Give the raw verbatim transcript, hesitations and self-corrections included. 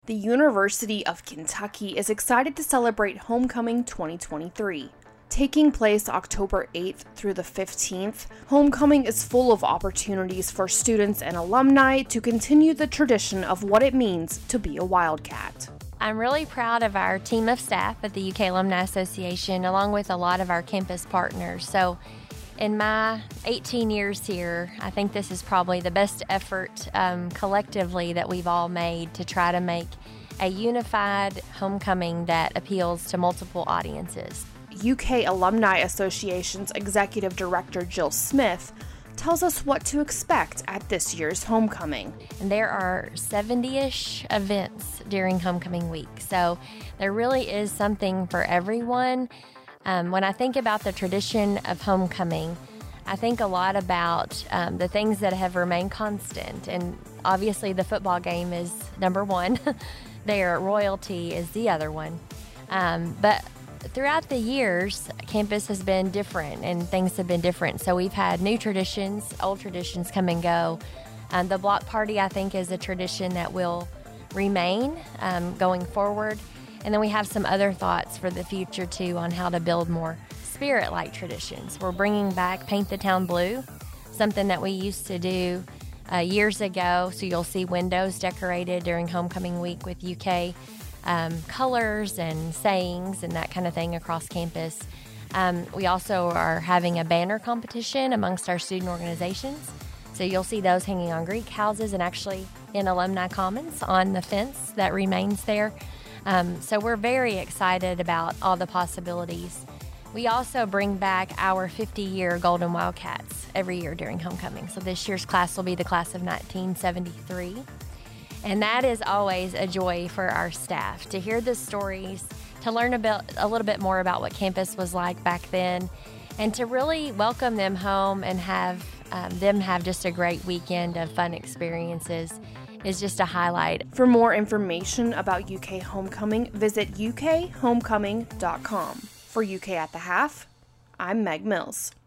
The University of Kentucky is excited to celebrate Homecoming twenty twenty-three. Taking place October eighth through the fifteenth, Homecoming is full of opportunities for students and alumni to continue the tradition of what it means to be a Wildcat. I'm really proud of our team of staff at the U K Alumni Association, along with a lot of our campus partners. So in my eighteen years here, I think this is probably the best effort um, collectively that we've all made to try to make a unified homecoming that appeals to multiple audiences. U K Alumni Association's Executive Director Jill Smith tells us what to expect at this year's homecoming. And there are seventy-ish events during homecoming week, so there really is something for everyone. Um, when I think about the tradition of homecoming, I think a lot about um, the things that have remained constant, and obviously the football game is number one. Their royalty is the other one. Um, but throughout the years, campus has been different and things have been different. So we've had new traditions, old traditions come and go. Um, the block party, I think, is a tradition that will remain um, going forward. And then we have some other thoughts for the future, too, on how to build more spirit-like traditions. We're bringing back Paint the Town Blue, something that we used to do uh, years ago. So you'll see windows decorated during homecoming week with U K Um, colors and sayings and that kind of thing across campus. Um, we also are having a banner competition amongst our student organizations. So you'll see those hanging on Greek houses and actually in Alumni Commons on the fence that remains there. Um, so we're very excited about all the possibilities. We also bring back our fifty-year Golden Wildcats every year during homecoming. So this year's class will be the class of nineteen seventy-three. And that is always a joy for our staff, to hear the stories, to learn about, a little bit more about what campus was like back then, and to really welcome them home and have um, them have just a great weekend of fun experiences is just a highlight. For more information about U K Homecoming, visit U K homecoming dot com. For U K at the Half, I'm Meg Mills.